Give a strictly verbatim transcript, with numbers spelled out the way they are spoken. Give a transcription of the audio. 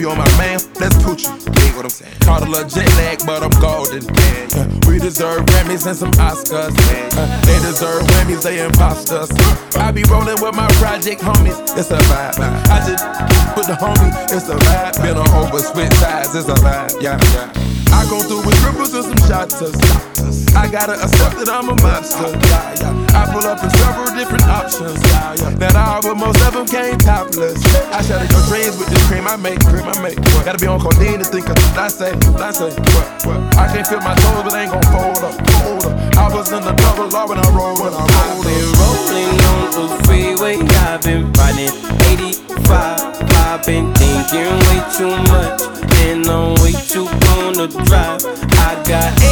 you on my man, let's put you. Dig what I'm saying. Caught a little jet lag, but I'm golden. Uh, we deserve Grammys and some Oscars. Uh, they deserve Grammys, they imposters. I be rolling with my project homies, it's a vibe. I just with the homie, it's a vibe. Been on over switch sides, it's a vibe. Yeah, yeah. I go through with triples and some shotters. I gotta accept that I'm a monster. Yeah, yeah. I pull up in several different options. Yeah, yeah. That all, but most of them came topless. I shatter your dreams with this cream I make, cream I make. What? Gotta be on codeine to think of what I say, what I say. What, what? I can't feel my toes, but I ain't gon' fold up, fold up. I was in the double law when I rolled, when I rolled. I've been rolling on the freeway, I've been riding eighty-five. I've been thinking way too much, and I'm way too gonna drive. I got